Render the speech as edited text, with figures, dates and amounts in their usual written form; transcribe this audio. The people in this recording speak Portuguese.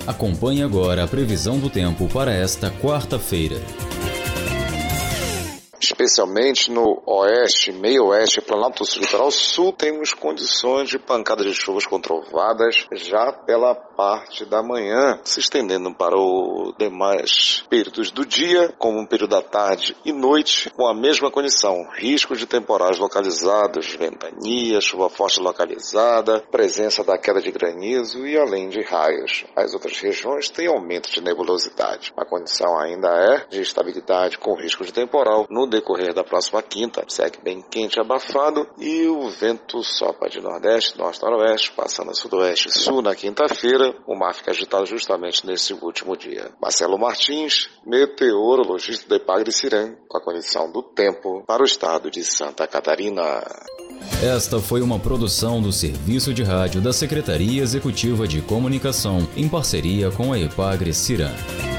Acompanhe agora a previsão do tempo para esta quarta-feira. Especialmente no oeste, meio oeste, Planalto Sul, litoral sul, temos condições de pancadas de chuvas com trovadas já pela parte da manhã, se estendendo para os demais períodos do dia, como o período da tarde e noite, com a mesma condição: risco de temporais localizados, ventania, chuva forte localizada, presença da queda de granizo e além de raios. As outras regiões têm aumento de nebulosidade. A condição ainda é de estabilidade com risco de temporal no decorrer da próxima quinta. Segue bem quente e abafado e o vento sopra de nordeste, norte-noroeste, passando a sudoeste e sul na quinta-feira. O mar fica agitado justamente nesse último dia. Marcelo Martins, meteorologista da Epagre-Ciram, com a condição do tempo para o estado de Santa Catarina. Esta foi uma produção do Serviço de Rádio da Secretaria Executiva de Comunicação, em parceria com a Epagre-Ciram.